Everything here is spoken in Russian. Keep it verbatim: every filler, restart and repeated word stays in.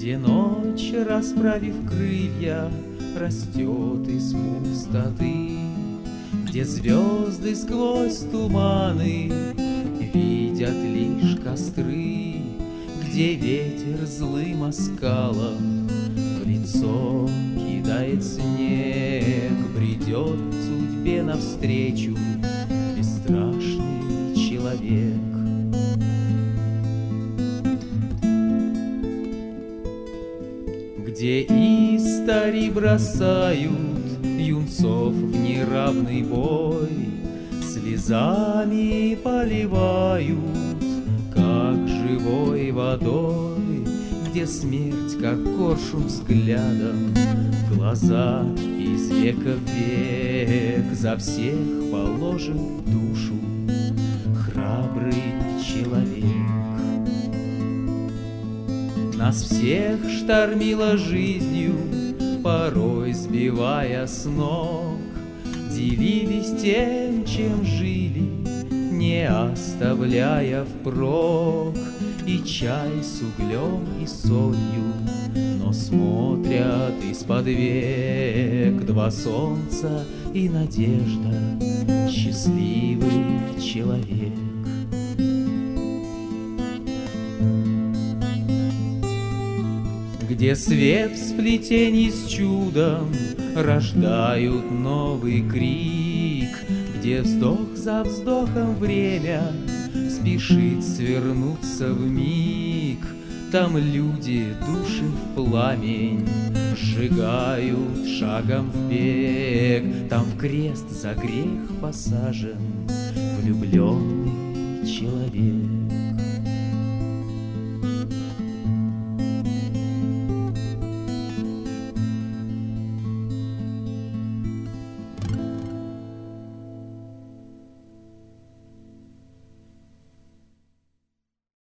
Где ночь, расправив крылья, растет из пустоты, где звезды сквозь туманы видят лишь костры, где ветер злым оскалом в лицо кидает снег, бредет судьбе навстречу бесстрашный человек. Где истори бросают юнцов в неравный бой, слезами поливают, как живой водой, где смерть, как коршун, взглядом в глаза из века в век за всех положит душу храбрый человек. Нас всех штормило жизнью, порой сбивая с ног, дивились тем, чем жили, не оставляя впрок и чай с углем и солью, но смотрят из-под век два солнца и надежда, счастливый человек. Где свет в сплетении с чудом рождают новый крик, где вздох за вздохом время спешит свернуться вмиг, там люди души в пламень сжигают шагом в бег, там в крест за грех посажен влюбленный человек.